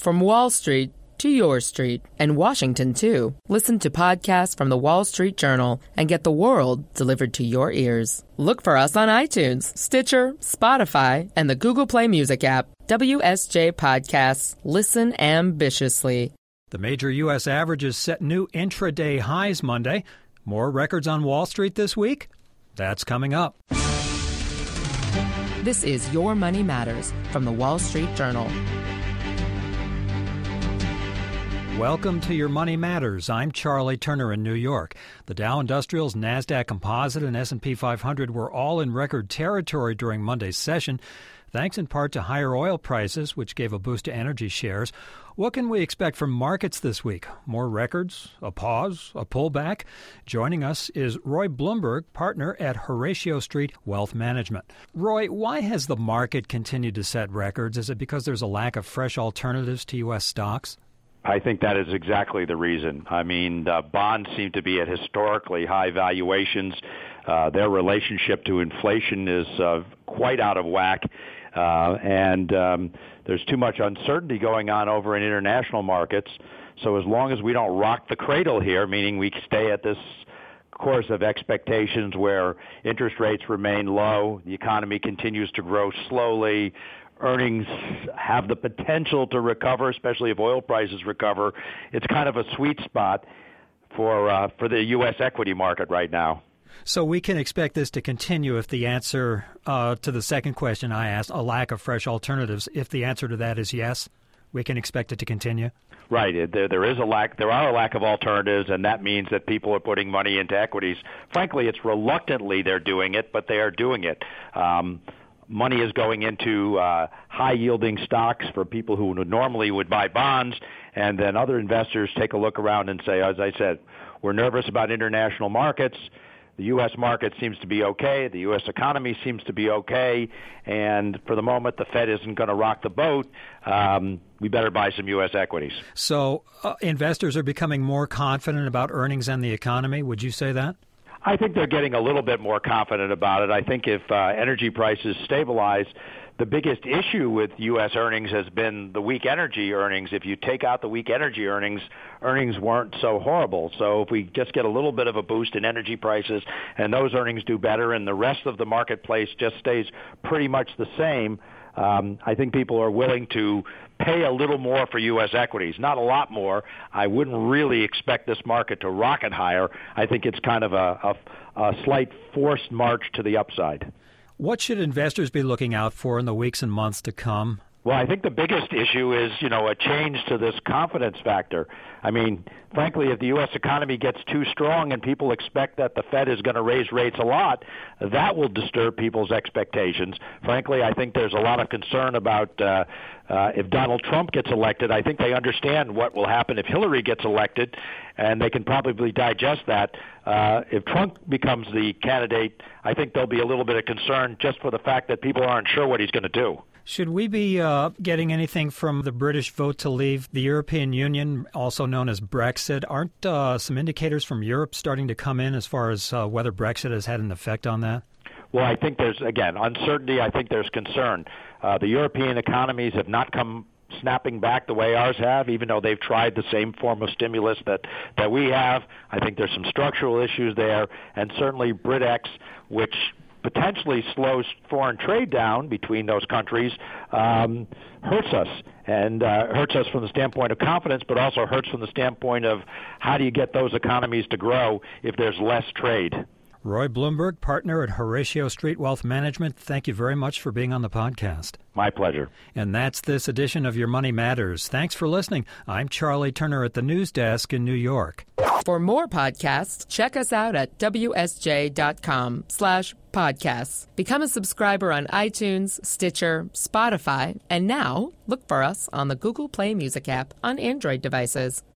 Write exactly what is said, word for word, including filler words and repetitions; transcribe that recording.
From Wall Street to your street, and Washington, too. Listen to podcasts from the Wall Street Journal and get the world delivered to your ears. Look for us on iTunes, Stitcher, Spotify, and the Google Play Music app. W S J Podcasts. Listen ambitiously. The major U S averages set new intraday highs Monday. More records on Wall Street this week? That's coming up. This is Your Money Matters from the Wall Street Journal. Welcome to Your Money Matters. I'm Charlie Turner in New York. The Dow Industrials, NASDAQ Composite, and S and P five hundred were all in record territory during Monday's session, thanks in part to higher oil prices, which gave a boost to energy shares. What can we expect from markets this week? More records? A pause? A pullback? Joining us is Roy Bloomberg, partner at Horatio Street Wealth Management. Roy, why has the market continued to set records? Is it because there's a lack of fresh alternatives to U S stocks? I think that is exactly the reason. I mean, uh, bonds seem to be at historically high valuations. Uh, their relationship to inflation is uh, quite out of whack, uh, and um, there's too much uncertainty going on over in international markets. So as long as we don't rock the cradle here, meaning we stay at this course of expectations where interest rates remain low, the economy continues to grow slowly, earnings have the potential to recover, especially if oil prices recover. It's kind of a sweet spot for uh, for the U S equity market right now. So we can expect this to continue if the answer uh, to the second question I asked, a lack of fresh alternatives, if the answer to that is yes, we can expect it to continue? Right. There, there is a lack. There are a lack of alternatives, and that means that people are putting money into equities. Frankly, it's reluctantly they're doing it, but they are doing it. Um, Money is going into uh, high-yielding stocks for people who would normally would buy bonds, and then other investors take a look around and say, as I said, we're nervous about international markets. The U S market seems to be okay. The U S economy seems to be okay. And for the moment, the Fed isn't going to rock the boat. Um, we better buy some U S equities. So uh, investors are becoming more confident about earnings and the economy. Would you say that? I think they're getting a little bit more confident about it. I think if uh, energy prices stabilize, the biggest issue with U S earnings has been the weak energy earnings. If you take out the weak energy earnings, earnings weren't so horrible. So if we just get a little bit of a boost in energy prices and those earnings do better and the rest of the marketplace just stays pretty much the same, Um, I think people are willing to pay a little more for U S equities. Not a lot more. I wouldn't really expect this market to rocket higher. I think it's kind of a, a, a slight forced march to the upside. What should investors be looking out for in the weeks and months to come? Well, I think the biggest issue is, you know, a change to this confidence factor. I mean, frankly, if the U S economy gets too strong and people expect that the Fed is going to raise rates a lot, that will disturb people's expectations. Frankly, I think there's a lot of concern about uh, uh, if Donald Trump gets elected. I think they understand what will happen if Hillary gets elected, and they can probably digest that. Uh, if Trump becomes the candidate, I think there'll be a little bit of concern just for the fact that people aren't sure what he's going to do. Should we be uh, getting anything from the British vote to leave the European Union, also known as Brexit? Aren't uh, some indicators from Europe starting to come in as far as uh, whether Brexit has had an effect on that? Well, I think there's, again, uncertainty. I think there's concern. Uh, the European economies have not come snapping back the way ours have, even though they've tried the same form of stimulus that, that we have. I think there's some structural issues there, and certainly BritX, which potentially slows foreign trade down between those countries, um, hurts us, and uh, hurts us from the standpoint of confidence, but also hurts from the standpoint of how do you get those economies to grow if there's less trade. Roy Bloomberg, partner at Horatio Street Wealth Management, thank you very much for being on the podcast. My pleasure. And that's this edition of Your Money Matters. Thanks for listening. I'm Charlie Turner at the News Desk in New York. For more podcasts, check us out at W S J dot com slash podcasts. Become a subscriber on iTunes, Stitcher, Spotify, and now look for us on the Google Play Music app on Android devices.